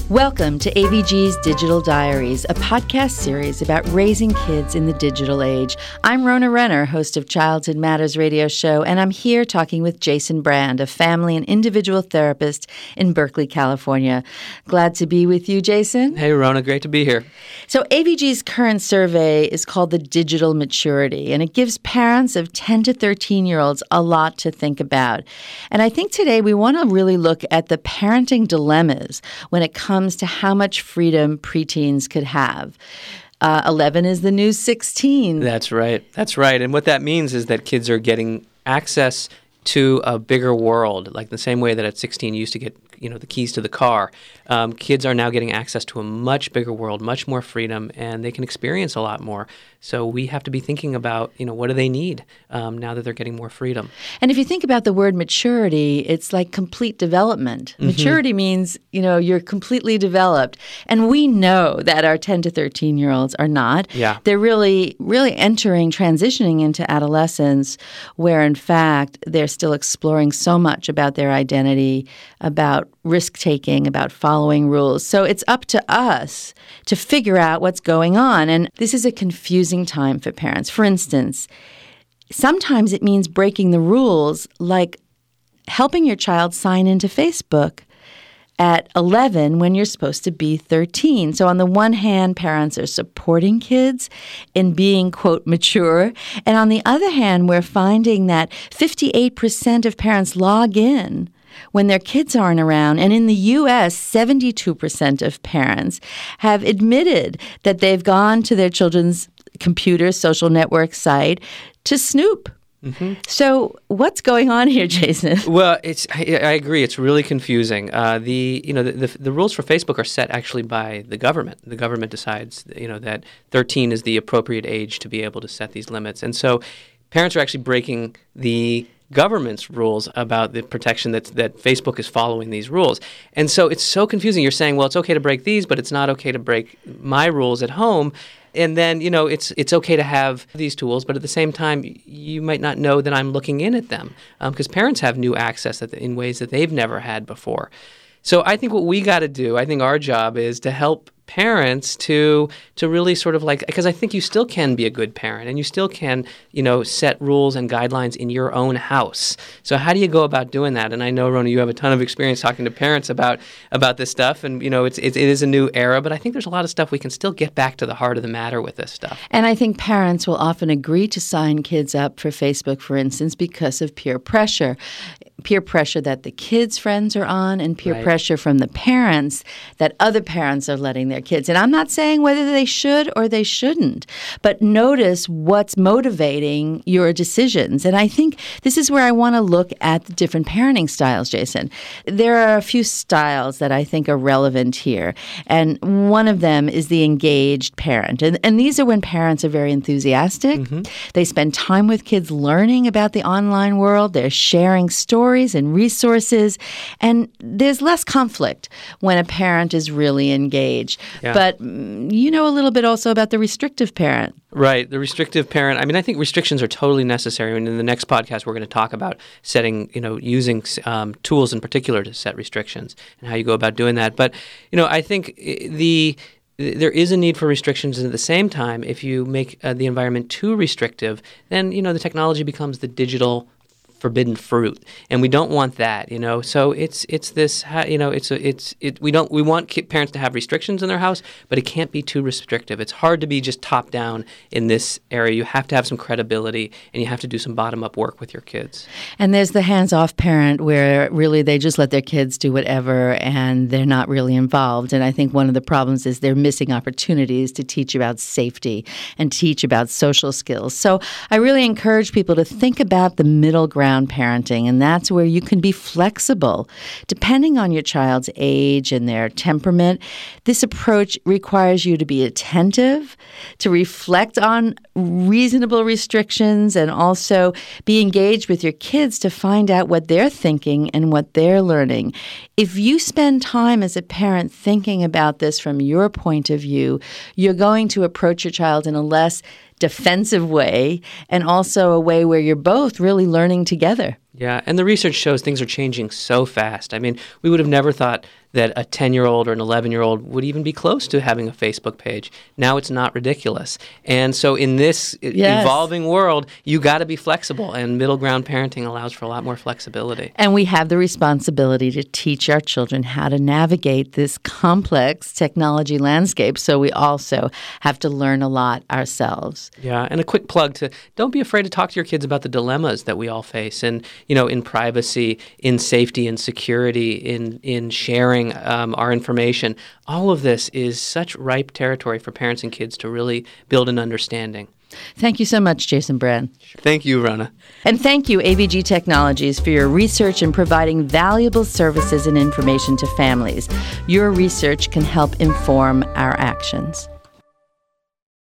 Welcome to AVG's Digital Diaries, a podcast series about raising kids in the digital age. I'm Rona Renner, host of Childhood Matters radio show, and I'm here talking with Jason Brand, a family and individual therapist in Berkeley, California. Glad to be with you, Jason. Hey, Rona, great to be here. So AVG's current survey is called the Digital Maturity, and it gives parents of 10 to 13-year-olds a lot to think about. And I think today we want to really look at the parenting dilemmas when it comes to how much freedom preteens could have. 11 is the new 16. That's right. And what that means is that kids are getting access to a bigger world, like the same way that at 16 you used to get, the keys to the car. Kids are now getting access to a much bigger world, much more freedom, and they can experience a lot more. So we have to be thinking about, what do they need now that they're getting more freedom? And if you think about the word maturity, it's like complete development. Mm-hmm. Maturity means, you're completely developed. And we know that our 10 to 13-year-olds are not. Yeah. They're really transitioning into adolescence where, in fact, they're still exploring so much about their identity, about risk-taking, about following rules. So it's up to us to figure out what's going on. And this is a confusing time for parents. For instance, sometimes it means breaking the rules, like helping your child sign into Facebook at 11 when you're supposed to be 13. So on the one hand, parents are supporting kids in being, quote, mature. And on the other hand, we're finding that 58% of parents log in when their kids aren't around. And in the U.S., 72% of parents have admitted that they've gone to their children's computer social network site to snoop. Mm-hmm. So what's going on here, Jason? Well, I agree. It's really confusing. The rules for Facebook are set actually by the government. The government decides, that 13 is the appropriate age to be able to set these limits. And so parents are actually breaking the government's rules about the protection that Facebook is following these rules. And so it's so confusing. You're saying, well, it's okay to break these, but it's not okay to break my rules at home. And then, it's okay to have these tools, but at the same time, you might not know that I'm looking in at them because parents have new access in ways that they've never had before. So I think what we got to do, I think our job is to help parents to really sort of because I think you still can be a good parent and you still can, set rules and guidelines in your own house. So how do you go about doing that? And I know, Rona, you have a ton of experience talking to parents about this stuff, and it is a new era, but I think there's a lot of stuff we can still get back to the heart of the matter with this stuff. And I think parents will often agree to sign kids up for Facebook, for instance, because of peer pressure that the kids' friends are on, and peer pressure from the parents that other parents are letting their kids. And I'm not saying whether they should or they shouldn't, but notice what's motivating your decisions. And I think this is where I want to look at the different parenting styles, Jason. There are a few styles that I think are relevant here. And one of them is the engaged parent. And these are when parents are very enthusiastic. Mm-hmm. They spend time with kids learning about the online world. They're sharing stories and resources. And there's less conflict when a parent is really engaged. Yeah. But you know a little bit also about the restrictive parent. Right. The restrictive parent. I mean, I think restrictions are totally necessary. And in the next podcast, we're going to talk about setting, using tools in particular to set restrictions and how you go about doing that. But, I think there is a need for restrictions. And at the same time, if you make the environment too restrictive, then, the technology becomes the digital forbidden fruit, and we don't want that, So it's this, we want parents to have restrictions in their house, but it can't be too restrictive. It's hard to be just top down in this area. You have to have some credibility, and you have to do some bottom up work with your kids. And there's the hands off parent where really they just let their kids do whatever, and they're not really involved. And I think one of the problems is they're missing opportunities to teach about safety and teach about social skills. So I really encourage people to think about the middle ground parenting, and that's where you can be flexible. Depending on your child's age and their temperament, this approach requires you to be attentive, to reflect on reasonable restrictions, and also be engaged with your kids to find out what they're thinking and what they're learning. If you spend time as a parent thinking about this from your point of view, you're going to approach your child in a less defensive way, and also a way where you're both really learning together. Yeah, and the research shows things are changing so fast. I mean, we would have never thought that a 10-year-old or an 11-year-old would even be close to having a Facebook page. Now it's not ridiculous. And so in this evolving world, you got to be flexible, and middle ground parenting allows for a lot more flexibility. And we have the responsibility to teach our children how to navigate this complex technology landscape, so we also have to learn a lot ourselves. Yeah, and a quick plug to don't be afraid to talk to your kids about the dilemmas that we all face, and in privacy, in safety and security, in sharing our information. All of this is such ripe territory for parents and kids to really build an understanding. Thank you so much, Jason Brand. Thank you, Rona. And thank you, AVG Technologies, for your research in providing valuable services and information to families. Your research can help inform our actions.